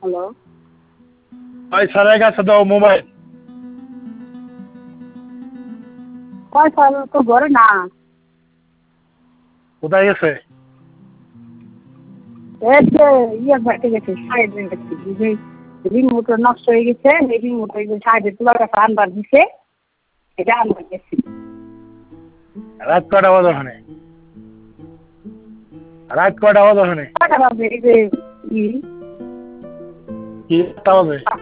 Hello. ভাই স্যারের কাছে দাও মোবাইল। কয় স্যার তো ঘরে না। কোথায় গেছে? এই যে বাড়িতে গেছে, সাইডে গেছে। যে রিমোট নষ্ট হয়ে গেছে, এই রিমোট সাইডে তোলার কাছে আনবার দিছে, এটা আনবার গেছি। রাত কয়টা বাজে ওখানে? রাত কয়টা বাজে ওখানে? কয়টা বাজে? এই যে কি 8টা বাজে?